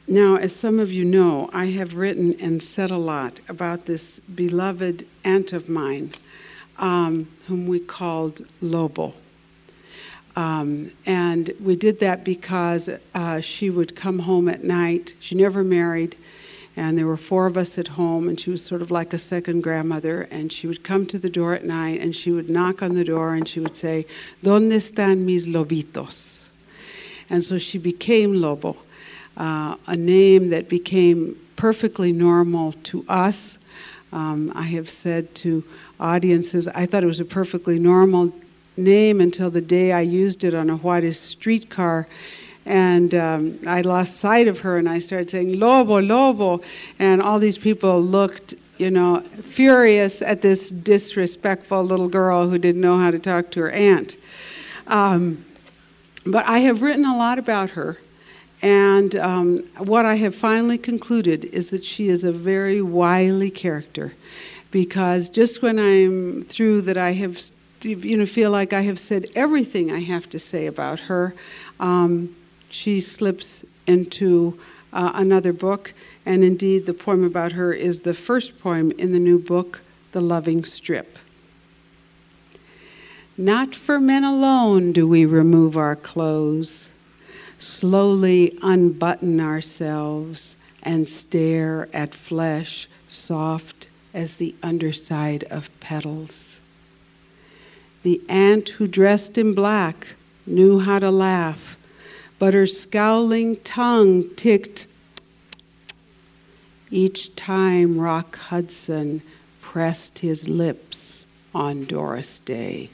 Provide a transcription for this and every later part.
Now, as some of you know, I have written and said a lot about this beloved aunt of mine, whom we called Lobo. And we did that because she would come home at night. She never married, and there were 4 of us at home, and she was sort of like a second grandmother, and she would come to the door at night, and she would knock on the door, and she would say, "¿Dónde están mis lobitos?" And so she became Lobo, a name that became perfectly normal to us. I have said to audiences, I thought it was a perfectly normal name until the day I used it on a Juarez streetcar, and I lost sight of her, and I started saying, "Lobo, Lobo," and all these people looked, furious at this disrespectful little girl who didn't know how to talk to her aunt. But I have written a lot about her, and what I have finally concluded is that she is a very wily character, because just when I'm through that I have feel like I have said everything I have to say about her, she slips into another book, and indeed the poem about her is the first poem in the new book, The Loving Strip. Not for men alone do we remove our clothes, slowly unbutton ourselves and stare at flesh soft as the underside of petals. The ant who dressed in black knew how to laugh, but her scowling tongue ticked each time Rock Hudson pressed his lips on Doris Day.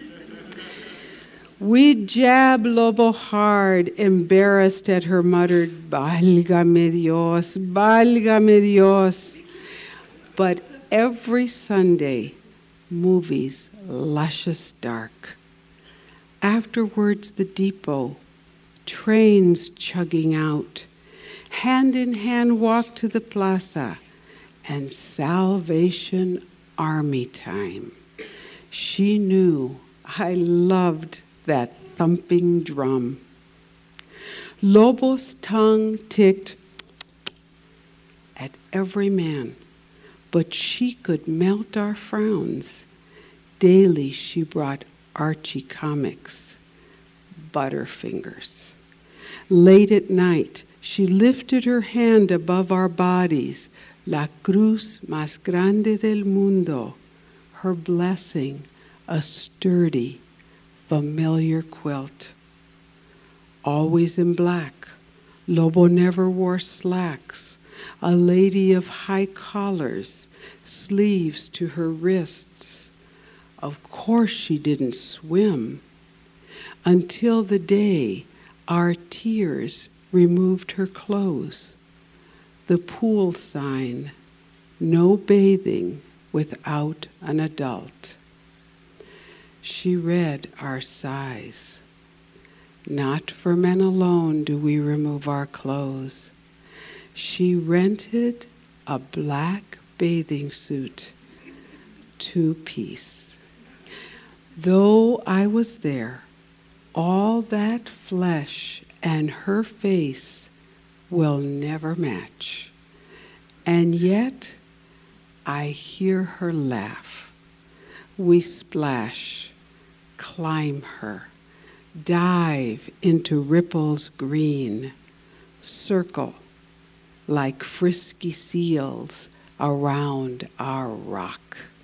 We'd jab Lobo hard, embarrassed at her muttered, "Válgame Dios, válgame Dios." But every Sunday, movies, luscious dark. Afterwards, the depot, trains chugging out, hand in hand walk to the plaza, and Salvation Army time. She knew I loved that thumping drum. Lobo's tongue ticked at every man, but she could melt our frowns. Daily she brought Archie comics, Butterfingers. Late at night, she lifted her hand above our bodies, La Cruz Más Grande del Mundo, her blessing, a sturdy, familiar quilt. Always in black, Lobo never wore slacks, a lady of high collars, sleeves to her wrists. Of course she didn't swim, until the day our tears removed her clothes. The pool sign, no bathing without an adult. She read our sighs. Not for men alone do we remove our clothes. She rented a black bathing suit, 2-piece. Though I was there, all that flesh and her face will never match. And yet, I hear her laugh. We splash, climb her, dive into ripples green, circle like frisky seals around our rock.